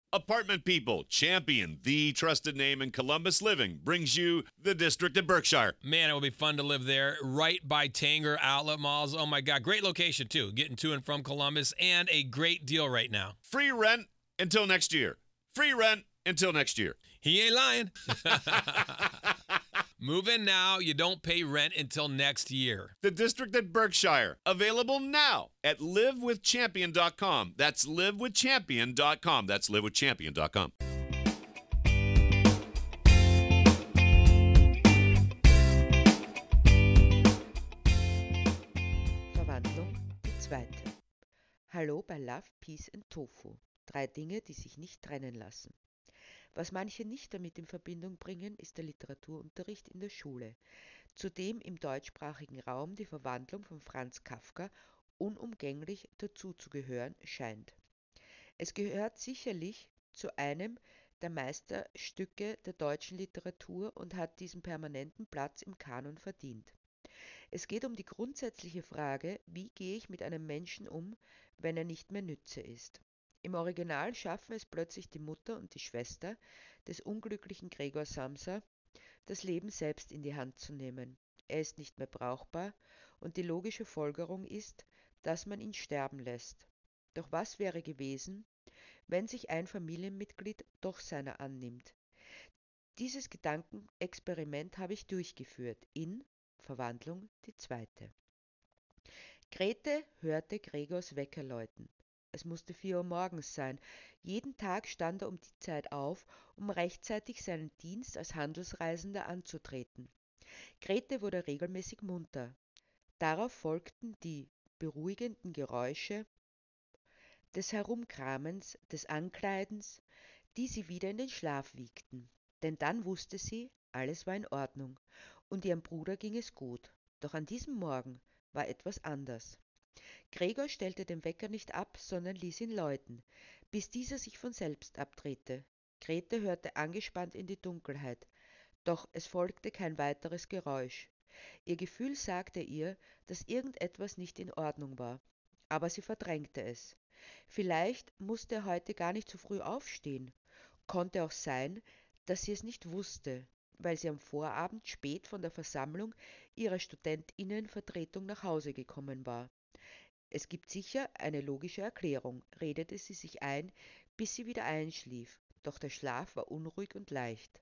Apartment People, Champion, the trusted name in Columbus living, brings you the District at Berkshire. Man, it will be fun to live there, right by Tanger Outlet Malls. Oh my God, great location too, getting to and from Columbus, and a great deal right now. Free rent until next year. Free rent until next year. He ain't lying. Move in now. You don't pay rent until next year. The District at Berkshire. Available now at livewithchampion.com. That's livewithchampion.com. That's livewithchampion.com. Verwandlung, die zweite. Hallo bei Love, Peace and Tofu. 3 Dinge, die sich nicht trennen lassen. Was manche nicht damit in Verbindung bringen, ist der Literaturunterricht in der Schule, zu dem im deutschsprachigen Raum die Verwandlung von Franz Kafka unumgänglich dazuzugehören scheint. Es gehört sicherlich zu einem der Meisterstücke der deutschen Literatur und hat diesen permanenten Platz im Kanon verdient. Es geht um die grundsätzliche Frage, wie gehe ich mit einem Menschen um, wenn er nicht mehr Nütze ist. Im Original schaffen es plötzlich die Mutter und die Schwester des unglücklichen Gregor Samsa, das Leben selbst in die Hand zu nehmen. Er ist nicht mehr brauchbar und die logische Folgerung ist, dass man ihn sterben lässt. Doch was wäre gewesen, wenn sich ein Familienmitglied doch seiner annimmt? Dieses Gedankenexperiment habe ich durchgeführt in Verwandlung, die zweite. Grete hörte Gregors Wecker läuten. Es musste 4 Uhr morgens sein. Jeden Tag stand er um die Zeit auf, um rechtzeitig seinen Dienst als Handelsreisender anzutreten. Grete wurde regelmäßig munter. Darauf folgten die beruhigenden Geräusche des Herumkramens, des Ankleidens, die sie wieder in den Schlaf wiegten. Denn dann wusste sie, alles war in Ordnung und ihrem Bruder ging es gut. Doch an diesem Morgen war etwas anders. Gregor stellte den Wecker nicht ab, sondern ließ ihn läuten, bis dieser sich von selbst abdrehte. Grete hörte angespannt in die Dunkelheit, doch es folgte kein weiteres Geräusch. Ihr Gefühl sagte ihr, dass irgendetwas nicht in Ordnung war, aber sie verdrängte es. Vielleicht musste er heute gar nicht so früh aufstehen. Konnte auch sein, dass sie es nicht wusste, weil sie am Vorabend spät von der Versammlung ihrer Studentinnenvertretung nach Hause gekommen war. Es gibt sicher eine logische Erklärung, redete sie sich ein, bis sie wieder einschlief, doch der Schlaf war unruhig und leicht.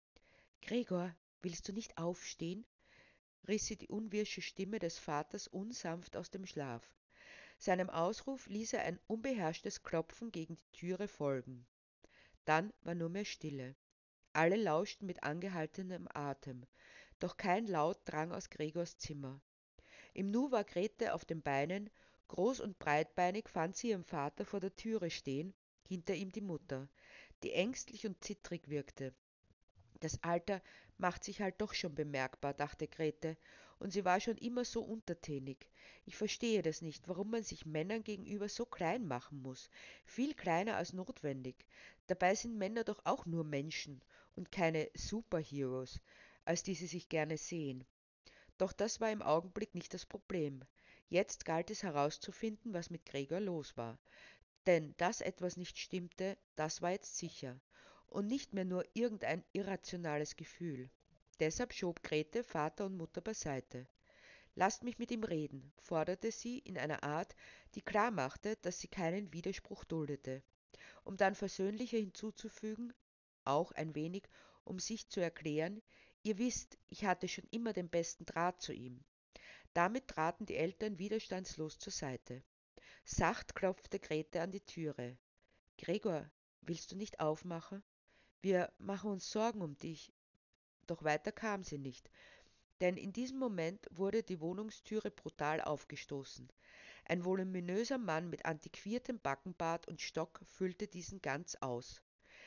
Gregor, willst du nicht aufstehen? Riss sie die unwirsche Stimme des Vaters unsanft aus dem Schlaf. Seinem Ausruf ließ er ein unbeherrschtes Klopfen gegen die Türe folgen. Dann war nur mehr Stille. Alle lauschten mit angehaltenem Atem, doch kein Laut drang aus Gregors Zimmer. Im Nu war Grete auf den Beinen. Groß und breitbeinig fand sie ihren Vater vor der Türe stehen, hinter ihm die Mutter, die ängstlich und zittrig wirkte. Das Alter macht sich halt doch schon bemerkbar, dachte Grete, und sie war schon immer so untertänig. Ich verstehe das nicht, warum man sich Männern gegenüber so klein machen muss, viel kleiner als notwendig. Dabei sind Männer doch auch nur Menschen und keine Superheroes, als die sie sich gerne sehen. Doch das war im Augenblick nicht das Problem. Jetzt galt es herauszufinden, was mit Gregor los war. Denn dass etwas nicht stimmte, das war jetzt sicher. Und nicht mehr nur irgendein irrationales Gefühl. Deshalb schob Grete Vater und Mutter beiseite. Lasst mich mit ihm reden, forderte sie in einer Art, die klar machte, dass sie keinen Widerspruch duldete. Um dann versöhnlicher hinzuzufügen, auch ein wenig, um sich zu erklären, ihr wisst, ich hatte schon immer den besten Draht zu ihm. Damit traten die Eltern widerstandslos zur Seite. Sacht klopfte Grete an die Türe. »Gregor, willst du nicht aufmachen? Wir machen uns Sorgen um dich.« Doch weiter kam sie nicht, denn in diesem Moment wurde die Wohnungstüre brutal aufgestoßen. Ein voluminöser Mann mit antiquiertem Backenbart und Stock füllte diesen ganz aus.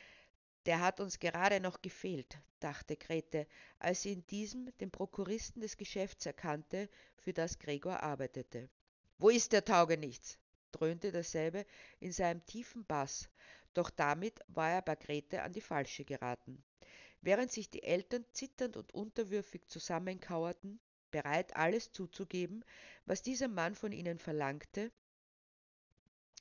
»Der hat uns gerade noch gefehlt«, dachte Grete, als sie in diesem den Prokuristen des Geschäfts erkannte, für das Gregor arbeitete. »Wo ist der Taugenichts?«, dröhnte derselbe in seinem tiefen Bass, doch damit war er bei Grete an die Falsche geraten. Während sich die Eltern zitternd und unterwürfig zusammenkauerten, bereit alles zuzugeben, was dieser Mann von ihnen verlangte,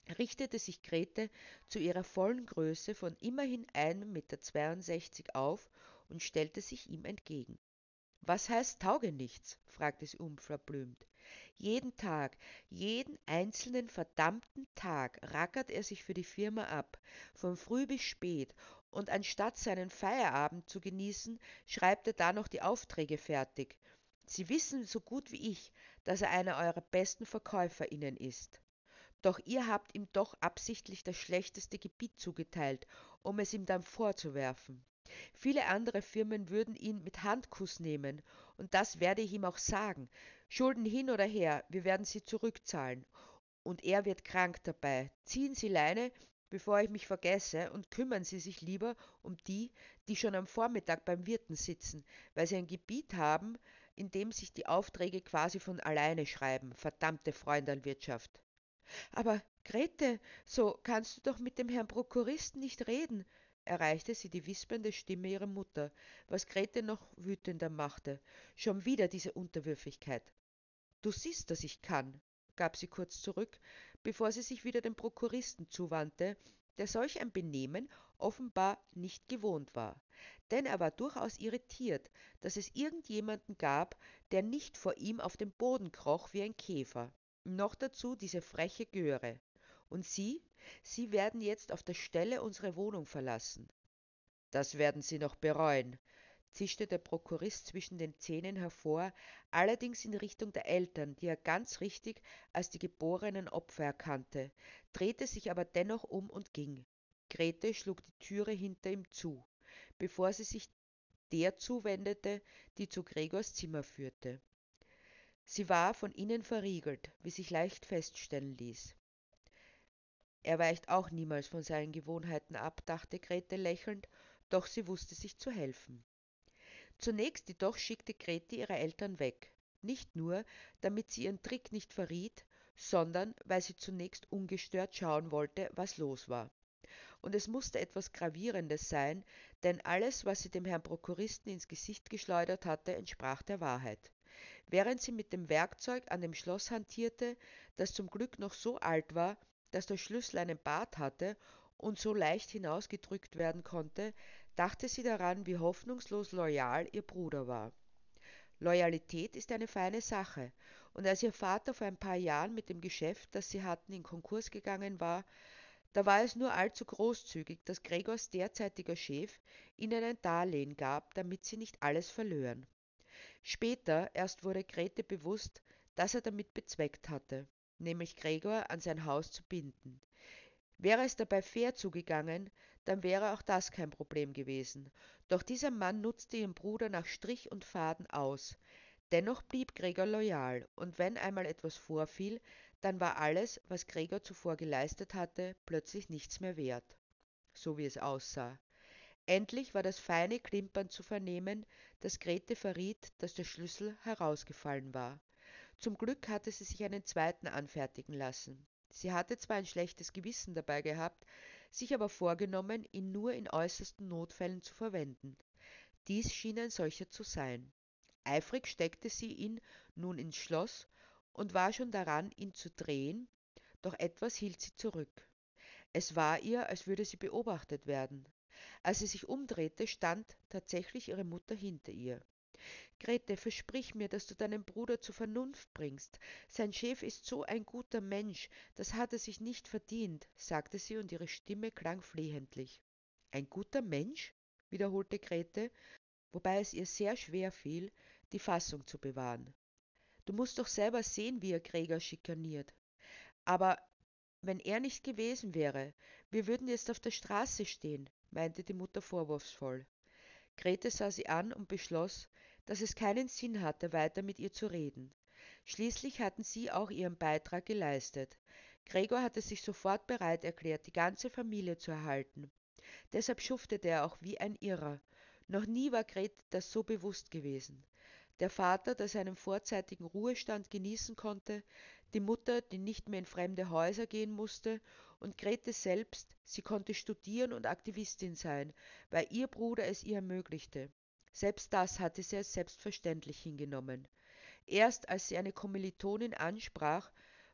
richtete sich Grete zu ihrer vollen Größe von immerhin 1,62 Meter auf und stellte sich ihm entgegen. »Was heißt Taugenichts?« fragte sie unverblümt. »Jeden Tag, jeden einzelnen verdammten Tag rackert er sich für die Firma ab, von früh bis spät, und anstatt seinen Feierabend zu genießen, schreibt er da noch die Aufträge fertig. Sie wissen so gut wie ich, dass er einer eurer besten VerkäuferInnen ist. Doch ihr habt ihm doch absichtlich das schlechteste Gebiet zugeteilt, um es ihm dann vorzuwerfen. Viele andere Firmen würden ihn mit Handkuss nehmen, und das werde ich ihm auch sagen. Schulden hin oder her, wir werden sie zurückzahlen. Und er wird krank dabei. Ziehen Sie Leine, bevor ich mich vergesse, und kümmern Sie sich lieber um die, die schon am Vormittag beim Wirten sitzen, weil sie ein Gebiet haben, in dem sich die Aufträge quasi von alleine schreiben. Verdammte Freundalwirtschaft. »Aber Grete, so kannst du doch mit dem Herrn Prokuristen nicht reden«, erreichte sie die wispernde Stimme ihrer Mutter, was Grete noch wütender machte. Schon wieder diese Unterwürfigkeit. »Du siehst, dass ich kann«, gab sie kurz zurück, bevor sie sich wieder dem Prokuristen zuwandte, der solch ein Benehmen offenbar nicht gewohnt war. Denn er war durchaus irritiert, dass es irgendjemanden gab, der nicht vor ihm auf den Boden kroch wie ein Käfer. Noch dazu diese freche Göre. Und Sie werden jetzt auf der Stelle unsere Wohnung verlassen. Das werden Sie noch bereuen, zischte der Prokurist zwischen den Zähnen hervor, allerdings in Richtung der Eltern, die er ganz richtig als die geborenen Opfer erkannte, drehte sich aber dennoch um und ging. Grete schlug die Türe hinter ihm zu, bevor sie sich der zuwendete, die zu Gregors Zimmer führte. Sie war von innen verriegelt, wie sich leicht feststellen ließ. Er weicht auch niemals von seinen Gewohnheiten ab, dachte Grete lächelnd, doch sie wusste sich zu helfen. Zunächst jedoch schickte Grete ihre Eltern weg, nicht nur, damit sie ihren Trick nicht verriet, sondern weil sie zunächst ungestört schauen wollte, was los war. Und es musste etwas Gravierendes sein, denn alles, was sie dem Herrn Prokuristen ins Gesicht geschleudert hatte, entsprach der Wahrheit. Während sie mit dem Werkzeug an dem Schloss hantierte, das zum Glück noch so alt war, dass der Schlüssel einen Bart hatte und so leicht hinausgedrückt werden konnte, dachte sie daran, wie hoffnungslos loyal ihr Bruder war. Loyalität ist eine feine Sache, und als ihr Vater vor ein paar Jahren mit dem Geschäft, das sie hatten, in Konkurs gegangen war, da war es nur allzu großzügig, dass Gregors derzeitiger Chef ihnen ein Darlehen gab, damit sie nicht alles verlören. Später erst wurde Grete bewusst, dass er damit bezweckt hatte, nämlich Gregor an sein Haus zu binden. Wäre es dabei fair zugegangen, dann wäre auch das kein Problem gewesen. Doch dieser Mann nutzte ihren Bruder nach Strich und Faden aus. Dennoch blieb Gregor loyal, und wenn einmal etwas vorfiel, dann war alles, was Gregor zuvor geleistet hatte, plötzlich nichts mehr wert. So wie es aussah. Endlich war das feine Klimpern zu vernehmen, das Grete verriet, dass der Schlüssel herausgefallen war. Zum Glück hatte sie sich einen zweiten anfertigen lassen. Sie hatte zwar ein schlechtes Gewissen dabei gehabt, sich aber vorgenommen, ihn nur in äußersten Notfällen zu verwenden. Dies schien ein solcher zu sein. Eifrig steckte sie ihn nun ins Schloss und war schon daran, ihn zu drehen, doch etwas hielt sie zurück. Es war ihr, als würde sie beobachtet werden. Als sie sich umdrehte, stand tatsächlich ihre Mutter hinter ihr. »Grete, versprich mir, dass du deinen Bruder zur Vernunft bringst. Sein Chef ist so ein guter Mensch, das hat er sich nicht verdient«, sagte sie, und ihre Stimme klang flehentlich. »Ein guter Mensch?«, wiederholte Grete, wobei es ihr sehr schwer fiel, die Fassung zu bewahren. »Du musst doch selber sehen, wie er Gregor schikaniert. Aber wenn er nicht gewesen wäre, wir würden jetzt auf der Straße stehen«, meinte die Mutter vorwurfsvoll. Grete sah sie an und beschloss, dass es keinen Sinn hatte, weiter mit ihr zu reden. Schließlich hatten sie auch ihren Beitrag geleistet. Gregor hatte sich sofort bereit erklärt, die ganze Familie zu erhalten. Deshalb schuftete er auch wie ein Irrer. Noch nie war Grete das so bewusst gewesen. Der Vater, der seinen vorzeitigen Ruhestand genießen konnte, die Mutter, die nicht mehr in fremde Häuser gehen musste, und Grete selbst, sie konnte studieren und Aktivistin sein, weil ihr Bruder es ihr ermöglichte. Selbst das hatte sie als selbstverständlich hingenommen. Erst als sie eine Kommilitonin ansprach,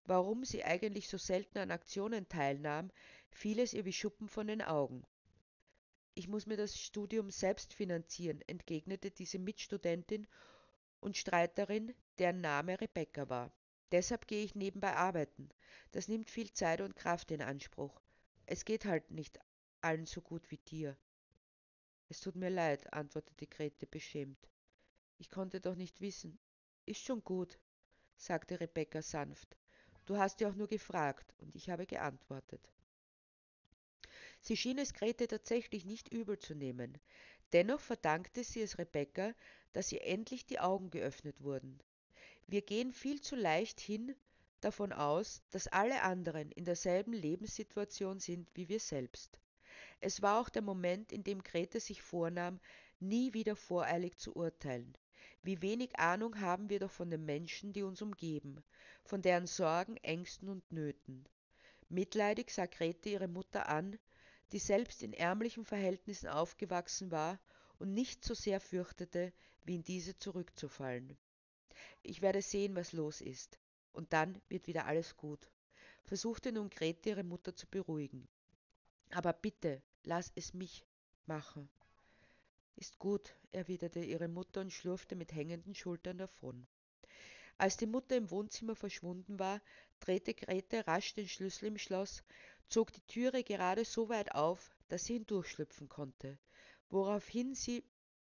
warum sie eigentlich so selten an Aktionen teilnahm, fiel es ihr wie Schuppen von den Augen. Ich muss mir das Studium selbst finanzieren, entgegnete diese Mitstudentin und Streiterin, deren Name Rebecca war. Deshalb gehe ich nebenbei arbeiten. Das nimmt viel Zeit und Kraft in Anspruch. Es geht halt nicht allen so gut wie dir. Es tut mir leid, antwortete Grete beschämt. Ich konnte doch nicht wissen. Ist schon gut, sagte Rebecca sanft. Du hast ja auch nur gefragt, und ich habe geantwortet. Sie schien es Grete tatsächlich nicht übel zu nehmen. Dennoch verdankte sie es Rebecca, dass ihr endlich die Augen geöffnet wurden. Wir gehen viel zu leicht hin davon aus, dass alle anderen in derselben Lebenssituation sind wie wir selbst. Es war auch der Moment, in dem Grete sich vornahm, nie wieder voreilig zu urteilen. Wie wenig Ahnung haben wir doch von den Menschen, die uns umgeben, von deren Sorgen, Ängsten und Nöten. Mitleidig sah Grete ihre Mutter an, die selbst in ärmlichen Verhältnissen aufgewachsen war und nicht so sehr fürchtete, wie in diese zurückzufallen. Ich werde sehen, was los ist. Und dann wird wieder alles gut, versuchte nun Grete ihre Mutter zu beruhigen. Aber bitte, lass es mich machen. Ist gut, erwiderte ihre Mutter und schlurfte mit hängenden Schultern davon. Als die Mutter im Wohnzimmer verschwunden war, drehte Grete rasch den Schlüssel im Schloss, zog die Türe gerade so weit auf, dass sie hindurchschlüpfen konnte, woraufhin sie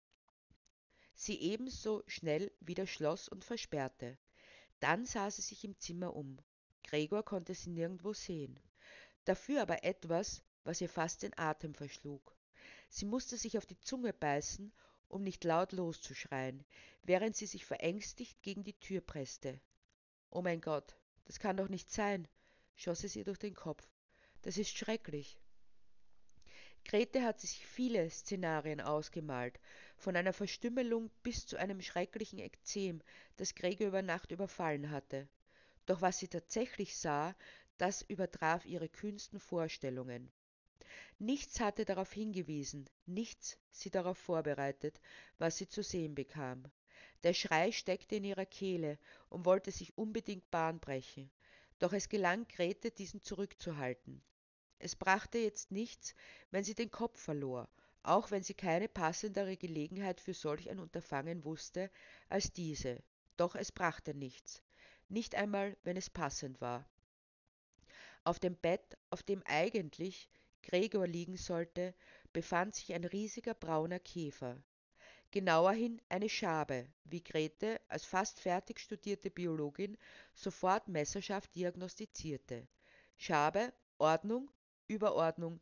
ebenso schnell wieder schloss und versperrte. Dann sah sie sich im Zimmer um. Gregor konnte sie nirgendwo sehen. Dafür aber etwas, was ihr fast den Atem verschlug. Sie musste sich auf die Zunge beißen, um nicht laut loszuschreien, während sie sich verängstigt gegen die Tür presste. Oh mein Gott, das kann doch nicht sein, schoss es ihr durch den Kopf. Das ist schrecklich. Grete hatte sich viele Szenarien ausgemalt, von einer Verstümmelung bis zu einem schrecklichen Ekzem, das Gregor über Nacht überfallen hatte. Doch was sie tatsächlich sah, das übertraf ihre kühnsten Vorstellungen. Nichts hatte darauf hingewiesen, nichts sie darauf vorbereitet, was sie zu sehen bekam. Der Schrei steckte in ihrer Kehle und wollte sich unbedingt Bahn brechen. Doch es gelang Grete, diesen zurückzuhalten. Es brachte jetzt nichts, wenn sie den Kopf verlor, auch wenn sie keine passendere Gelegenheit für solch ein Unterfangen wusste als diese. Doch es brachte nichts, nicht einmal, wenn es passend war. Auf dem Bett, auf dem eigentlich Gregor liegen sollte, befand sich ein riesiger brauner Käfer. Genauerhin eine Schabe, wie Grete als fast fertig studierte Biologin sofort messerscharf diagnostizierte. Schabe, Ordnung, Überordnung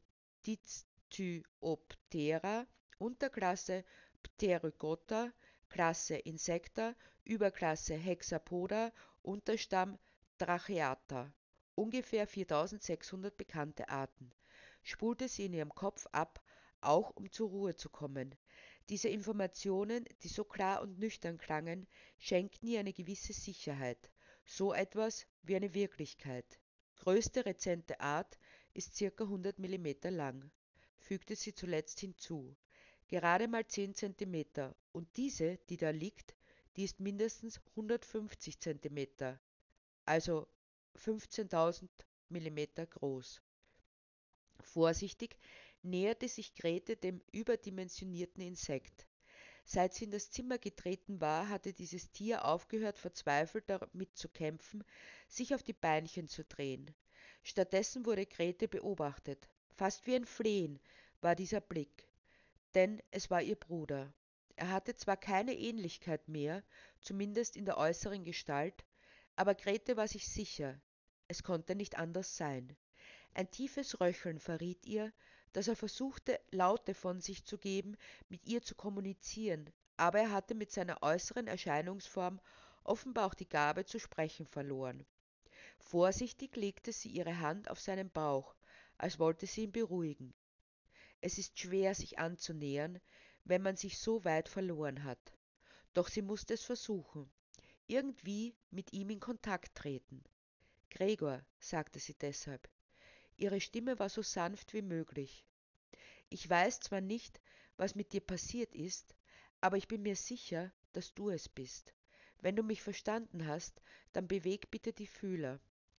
Dictyoptera, Unterklasse Pterygota, Klasse Insecta, Überklasse Hexapoda, Unterstamm Tracheata. Ungefähr 4600 bekannte Arten. Spulte sie in ihrem Kopf ab, auch um zur Ruhe zu kommen. Diese Informationen, die so klar und nüchtern klangen, schenkten ihr eine gewisse Sicherheit, so etwas wie eine Wirklichkeit. Größte rezente Art ist ca. 100 Millimeter lang, fügte sie zuletzt hinzu. Gerade mal 10 Zentimeter, und diese, die da liegt, die ist mindestens 150 Zentimeter, also 15.000 Millimeter groß. Vorsichtig näherte sich Grete dem überdimensionierten Insekt. Seit sie in das Zimmer getreten war, hatte dieses Tier aufgehört, verzweifelt damit zu kämpfen, sich auf die Beinchen zu drehen. Stattdessen wurde Grete beobachtet. Fast wie ein Flehen war dieser Blick, denn es war ihr Bruder. Er hatte zwar keine Ähnlichkeit mehr, zumindest in der äußeren Gestalt, aber Grete war sich sicher, es konnte nicht anders sein. Ein tiefes Röcheln verriet ihr, dass er versuchte, Laute von sich zu geben, mit ihr zu kommunizieren, aber er hatte mit seiner äußeren Erscheinungsform offenbar auch die Gabe zu sprechen verloren. Vorsichtig legte sie ihre Hand auf seinen Bauch, als wollte sie ihn beruhigen. Es ist schwer, sich anzunähern, wenn man sich so weit verloren hat. Doch sie musste es versuchen, irgendwie mit ihm in Kontakt treten. Gregor, sagte sie deshalb. Ihre Stimme war so sanft wie möglich. Ich weiß zwar nicht, was mit dir passiert ist, aber ich bin mir sicher, dass du es bist. Wenn du mich verstanden hast, dann beweg bitte die Fühler.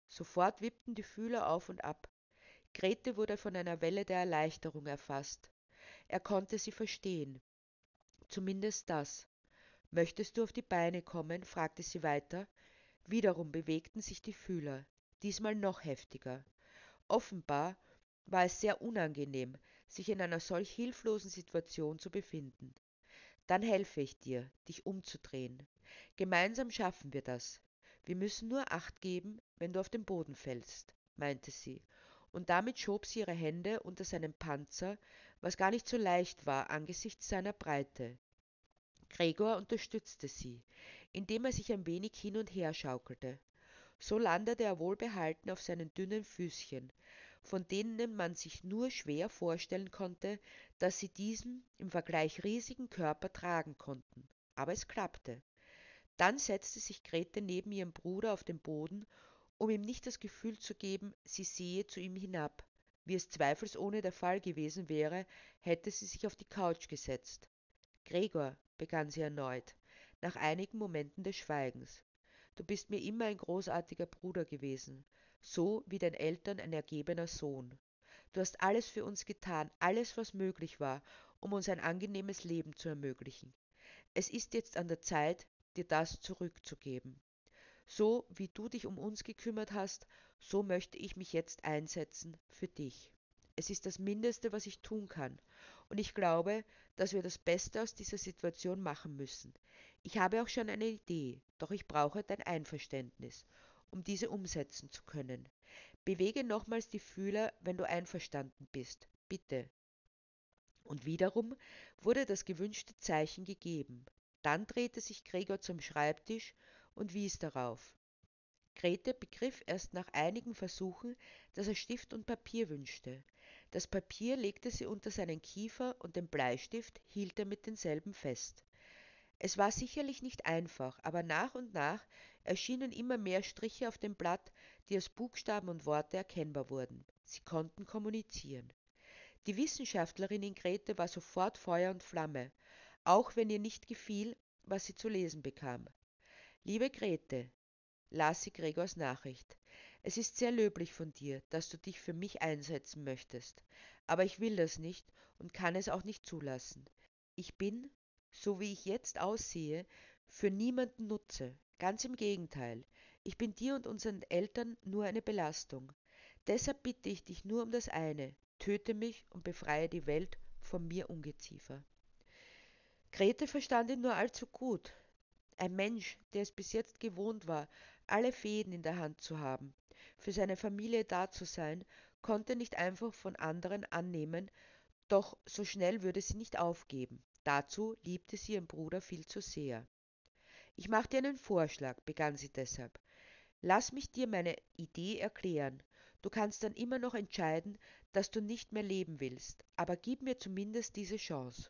Sofort wippten die Fühler auf und ab. Grete wurde von einer Welle der Erleichterung erfasst. Er konnte sie verstehen. Zumindest das. Möchtest du auf die Beine kommen? Fragte sie weiter. Wiederum bewegten sich die Fühler, diesmal noch heftiger. Offenbar war es sehr unangenehm, sich in einer solch hilflosen Situation zu befinden. Dann helfe ich dir, dich umzudrehen. Gemeinsam schaffen wir das. Wir müssen nur Acht geben, wenn du auf den Boden fällst, meinte sie, und damit schob sie ihre Hände unter seinen Panzer, was gar nicht so leicht war angesichts seiner Breite. Gregor unterstützte sie, indem er sich ein wenig hin und her schaukelte. So landete er wohlbehalten auf seinen dünnen Füßchen, von denen man sich nur schwer vorstellen konnte, dass sie diesen im Vergleich riesigen Körper tragen konnten. Aber es klappte. Dann setzte sich Grete neben ihrem Bruder auf den Boden, um ihm nicht das Gefühl zu geben, sie sehe zu ihm hinab. Wie es zweifelsohne der Fall gewesen wäre, hätte sie sich auf die Couch gesetzt. Gregor, begann sie erneut, nach einigen Momenten des Schweigens, du bist mir immer ein großartiger Bruder gewesen, so wie deinen Eltern ein ergebener Sohn. Du hast alles für uns getan, alles, was möglich war, um uns ein angenehmes Leben zu ermöglichen. Es ist jetzt an der Zeit, dir das zurückzugeben. So wie du dich um uns gekümmert hast, so möchte ich mich jetzt einsetzen für dich. Es ist das Mindeste, was ich tun kann, und ich glaube, dass wir das Beste aus dieser Situation machen müssen. Ich habe auch schon eine Idee, doch ich brauche dein Einverständnis, um diese umsetzen zu können. Bewege nochmals die Fühler, wenn du einverstanden bist. Bitte. Und wiederum wurde das gewünschte Zeichen gegeben. Dann drehte sich Gregor zum Schreibtisch und wies darauf. Grete begriff erst nach einigen Versuchen, dass er Stift und Papier wünschte. Das Papier legte sie unter seinen Kiefer und den Bleistift hielt er mit denselben fest. Es war sicherlich nicht einfach, aber nach und nach erschienen immer mehr Striche auf dem Blatt, die als Buchstaben und Worte erkennbar wurden. Sie konnten kommunizieren. Die Wissenschaftlerin in Grete war sofort Feuer und Flamme, auch wenn ihr nicht gefiel, was sie zu lesen bekam. Liebe Grete, las sie Gregors Nachricht. Es ist sehr löblich von dir, dass du dich für mich einsetzen möchtest, aber ich will das nicht und kann es auch nicht zulassen. Ich bin, so wie ich jetzt aussehe, für niemanden Nutze, ganz im Gegenteil. Ich bin dir und unseren Eltern nur eine Belastung. Deshalb bitte ich dich nur um das eine, töte mich und befreie die Welt von mir Ungeziefer. Grete verstand ihn nur allzu gut. Ein Mensch, der es bis jetzt gewohnt war, alle Fäden in der Hand zu haben, für seine Familie da zu sein, konnte nicht einfach von anderen annehmen, doch so schnell würde sie nicht aufgeben. Dazu liebte sie ihren Bruder viel zu sehr. Ich mache dir einen Vorschlag, begann sie deshalb. Lass mich dir meine Idee erklären. Du kannst dann immer noch entscheiden, dass du nicht mehr leben willst, aber gib mir zumindest diese Chance.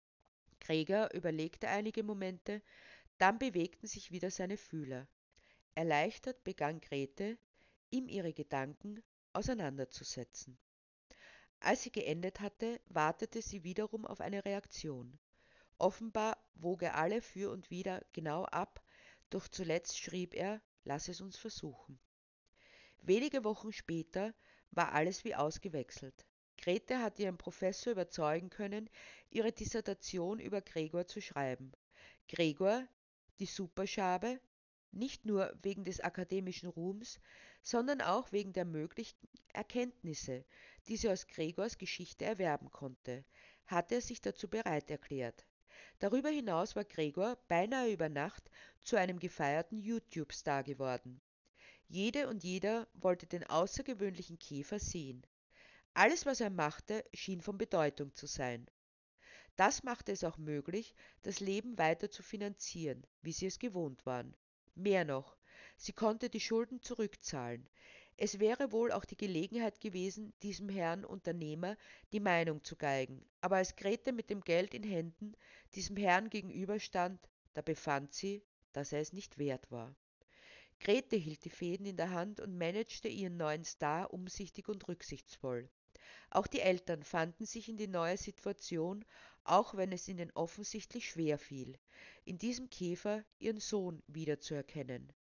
Gregor überlegte einige Momente, dann bewegten sich wieder seine Fühler. Erleichtert begann Grete, ihm ihre Gedanken auseinanderzusetzen. Als sie geendet hatte, wartete sie wiederum auf eine Reaktion. Offenbar wog er alle für und wider genau ab, doch zuletzt schrieb er, lass es uns versuchen. Wenige Wochen später war alles wie ausgewechselt. Grete hatte ihren Professor überzeugen können, ihre Dissertation über Gregor zu schreiben. Gregor, die Superschabe, nicht nur wegen des akademischen Ruhms, sondern auch wegen der möglichen Erkenntnisse, die sie aus Gregors Geschichte erwerben konnte, hatte er sich dazu bereit erklärt. Darüber hinaus war Gregor beinahe über Nacht zu einem gefeierten YouTube-Star geworden. Jede und jeder wollte den außergewöhnlichen Käfer sehen. Alles, was er machte, schien von Bedeutung zu sein. Das machte es auch möglich, das Leben weiter zu finanzieren, wie sie es gewohnt waren. Mehr noch, sie konnte die Schulden zurückzahlen. Es wäre wohl auch die Gelegenheit gewesen, diesem Herrn Unternehmer die Meinung zu geigen, aber als Grete mit dem Geld in Händen diesem Herrn gegenüberstand, da befand sie, dass er es nicht wert war. Grete hielt die Fäden in der Hand und managte ihren neuen Star umsichtig und rücksichtsvoll. Auch die Eltern fanden sich in die neue Situation, auch wenn es ihnen offensichtlich schwer fiel, in diesem Käfer ihren Sohn wiederzuerkennen.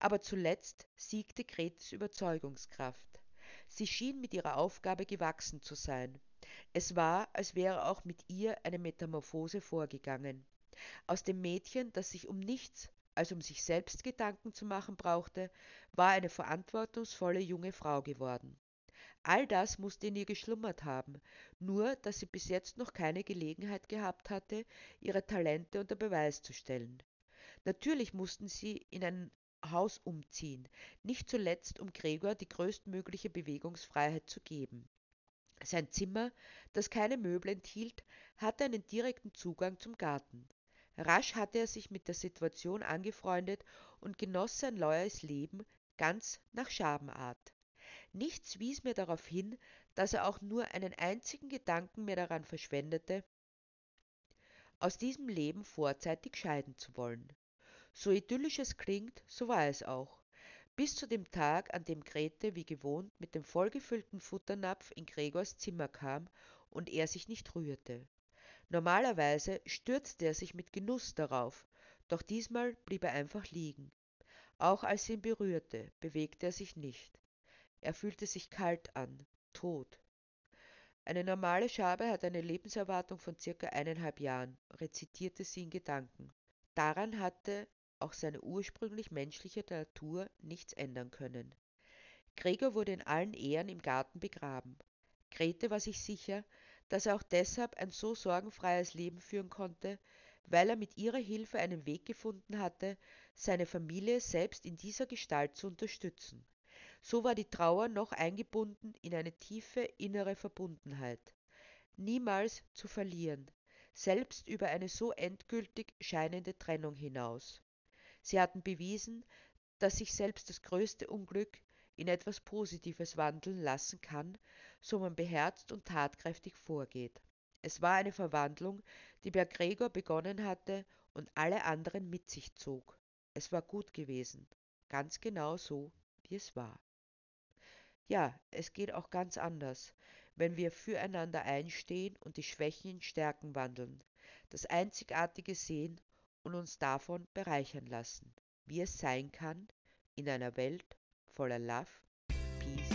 Aber zuletzt siegte Gretes Überzeugungskraft. Sie schien mit ihrer Aufgabe gewachsen zu sein. Es war, als wäre auch mit ihr eine Metamorphose vorgegangen. Aus dem Mädchen, das sich um nichts als um sich selbst Gedanken zu machen brauchte, war eine verantwortungsvolle junge Frau geworden. All das musste in ihr geschlummert haben, nur dass sie bis jetzt noch keine Gelegenheit gehabt hatte, ihre Talente unter Beweis zu stellen. Natürlich mussten sie in ein Haus umziehen, nicht zuletzt um Gregor die größtmögliche Bewegungsfreiheit zu geben. Sein Zimmer, das keine Möbel enthielt, hatte einen direkten Zugang zum Garten. Rasch hatte er sich mit der Situation angefreundet und genoss sein neues Leben ganz nach Schabenart. Nichts wies mir darauf hin, dass er auch nur einen einzigen Gedanken mehr daran verschwendete, aus diesem Leben vorzeitig scheiden zu wollen. So idyllisch es klingt, so war es auch. Bis zu dem Tag, an dem Grete wie gewohnt mit dem vollgefüllten Futternapf in Gregors Zimmer kam und er sich nicht rührte. Normalerweise stürzte er sich mit Genuss darauf, doch diesmal blieb er einfach liegen. Auch als sie ihn berührte, bewegte er sich nicht. Er fühlte sich kalt an, tot. Eine normale Schabe hat eine Lebenserwartung von circa 1,5 Jahren, rezitierte sie in Gedanken. Daran hatte auch seine ursprünglich menschliche Natur nichts ändern können. Gregor wurde in allen Ehren im Garten begraben. Grete war sich sicher, dass er auch deshalb ein so sorgenfreies Leben führen konnte, weil er mit ihrer Hilfe einen Weg gefunden hatte, seine Familie selbst in dieser Gestalt zu unterstützen. So war die Trauer noch eingebunden in eine tiefe innere Verbundenheit, niemals zu verlieren, selbst über eine so endgültig scheinende Trennung hinaus. Sie hatten bewiesen, dass sich selbst das größte Unglück in etwas Positives wandeln lassen kann, so man beherzt und tatkräftig vorgeht. Es war eine Verwandlung, die bei Gregor begonnen hatte und alle anderen mit sich zog. Es war gut gewesen, ganz genau so, wie es war. Ja, es geht auch ganz anders, wenn wir füreinander einstehen und die Schwächen in Stärken wandeln, das Einzigartige sehen und uns davon bereichern lassen, wie es sein kann in einer Welt voller Love, Peace